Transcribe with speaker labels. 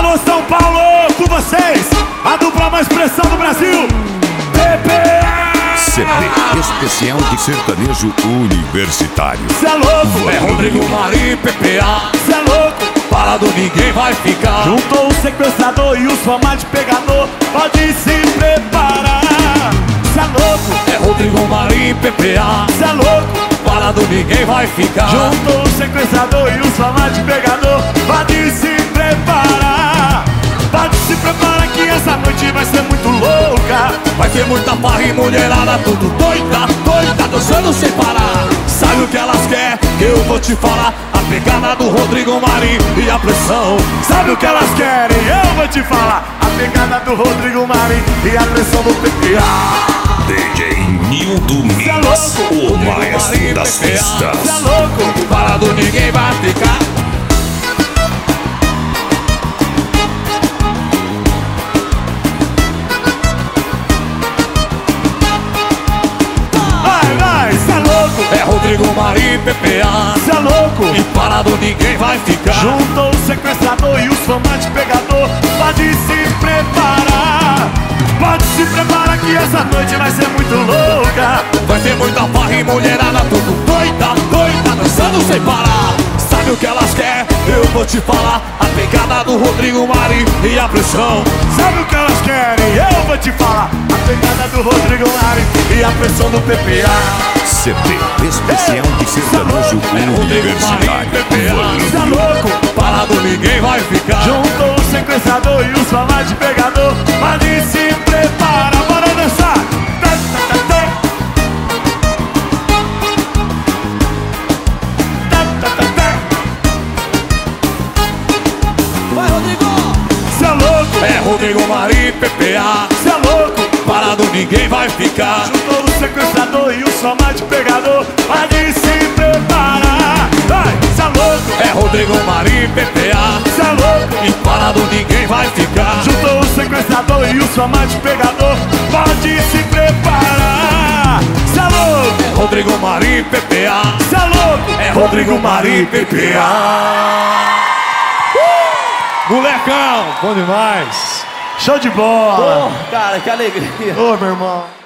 Speaker 1: Alô, São Paulo, com vocês, a dupla mais pressão do Brasil, PPA.
Speaker 2: CP Especial de Sertanejo Universitário.
Speaker 1: Cê é louco,
Speaker 3: É Rodrigo Marinho, PPA.
Speaker 1: cê é louco.
Speaker 3: Parado ninguém vai ficar.
Speaker 1: Juntou o sequestrador e os famas de pegador, pode se preparar. Cê é louco,
Speaker 3: É Rodrigo Marinho, PPA.
Speaker 1: cê é louco.
Speaker 3: Parado ninguém vai ficar.
Speaker 1: Juntou o sequestrador e os famas de pegador, pode se preparar. Pode se preparar que essa noite vai ser muito louca.
Speaker 3: Vai ter muita farra e mulherada, tudo doida, doida, dançando sem parar. Sabe o que elas querem? Que eu vou te falar. A pegada do Rodrigo Marinho e a pressão.
Speaker 1: Sabe o que elas querem? Eu vou te falar. A pegada do Rodrigo Marinho e a pressão do PPA.
Speaker 2: DJ Nildo
Speaker 1: Cê é
Speaker 2: Mix,
Speaker 1: louco.
Speaker 2: o maestro das
Speaker 1: Cê é
Speaker 2: pistas.
Speaker 1: louco.
Speaker 3: Parado ninguém vai ficar.
Speaker 1: Vai, cê é louco.
Speaker 3: É Rodrigo Marinho, PPA.
Speaker 1: Cê é louco.
Speaker 3: E parado ninguém vai ficar.
Speaker 1: Juntou o sequestrador e os famas de pegador, pode se preparar. Pode se preparar que essa noite vai ser muito louca.
Speaker 3: Vai ter muita farra e mulherada, tudo doida, doida, dançando sem parar. Sabe o que elas querem? Eu vou te falar. A pegada do Rodrigo Marinho e a pressão.
Speaker 1: Sabe o que elas querem? Eu vou te falar. A pegada do Rodrigo Marinho e a pressão do PPA.
Speaker 2: CP Especial de Sertanejo Universitário.
Speaker 1: Cê é louco.
Speaker 3: Parado ninguém vai ficar.
Speaker 1: Juntou o sequestrador e os famas de pegador, pode se preparar. Bora dançar. Tá, tá, tá, tá. Tá, tá, tá, tá.
Speaker 3: Vai, Rodrigo!
Speaker 1: Cê é louco.
Speaker 3: É Rodrigo Marinho, PPA.
Speaker 1: Cê é louco.
Speaker 3: Parado ninguém vai ficar.
Speaker 1: Juntou o sequestrador e os famas de pegador, pode se preparar. Vai, cê é louco.
Speaker 3: É Rodrigo Marinho, PPA.
Speaker 1: Cê é louco.
Speaker 3: E parado ninguém vai ficar.
Speaker 1: Juntou o sequestrador e os famas de pegador, pode se preparar. Cê é louco.
Speaker 3: É Rodrigo Marinho, PPA.
Speaker 1: Cê é louco.
Speaker 3: É Rodrigo Marinho, PPA.
Speaker 1: Molecão, bom demais. Show de bola.
Speaker 4: Cara, que alegria.
Speaker 1: Ô, meu irmão.